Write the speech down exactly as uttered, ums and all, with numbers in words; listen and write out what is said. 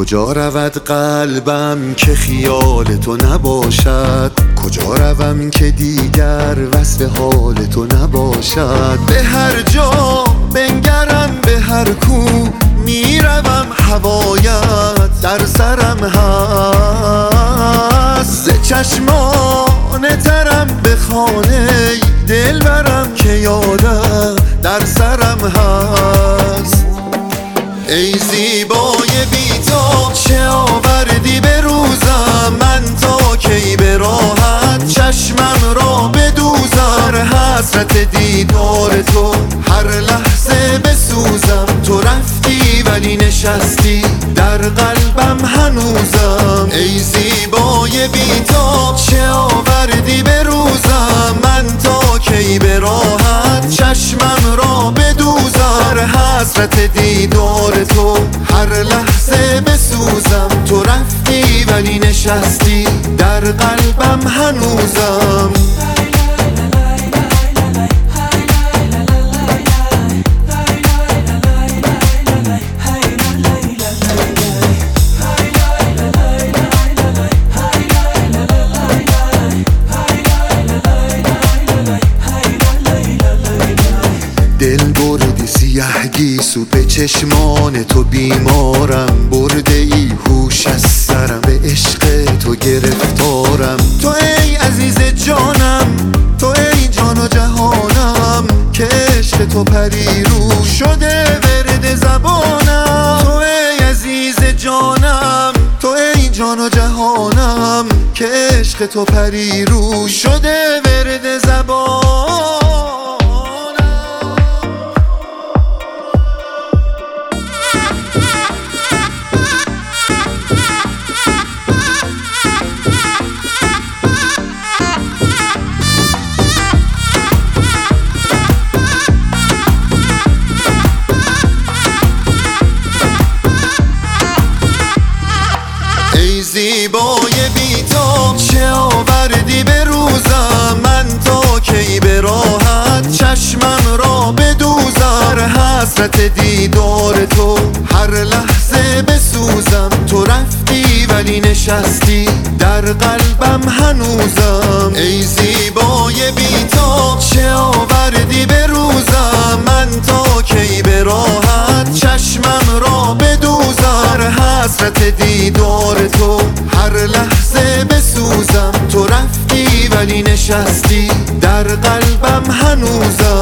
کجا رود قلبم که خیال تو نباشد؟ کجا روم که دیگر وصف حال تو نباشد؟ به هر جا بنگرم به هر کو میروم هوایت در سرم هست. ز چشمان ترم به خانه دل برم که یادت در سرم هست. ای زیبای بی‌تاب چه آوردی به روزم، من تا کی به راحت چشمم را بدوزم؟ حسرت دیدار تو هر لحظه بسوزم. تو رفتی ولی نشستی در قلبم هنوزم. ای زیبای بی‌تاب چه آوردی به روزم، من تا کی به راحت چشمم را بدوزم؟ حسرت دیدار تو هر لحظه بسوزم. تو رفتی ولی نشستی در قلبم هنوزم. دل بردی سیه گیسو به چشمان تو بیمارم، برده ای هوش از سرم به عشق تو گرفتارم. تو ای عزیز جانم، تو ای جان و جهانم، که عشق تو پریرو شده ورد زبانم. تو ای عزیز جانم، تو ای جان و جهانم، که عشق تو پریرو شده ورد زبانم. ای زیبای بی‌تاب چه آوردی به روزم، من تا کی به راحت چشمم را بدوزم؟ حسرت دیدار تو هر لحظه بسوزم. تو رفتی ولی نشستی در قلبم هنوزم. ای زیبای بی‌تاب چه آوردی به روزم، من تا کی به راحت چشمم را بدوزم؟ حسرت دیدار تو هر لحظه بسوزم. تو رفتی ولی نشستی در قلبم هنوزم.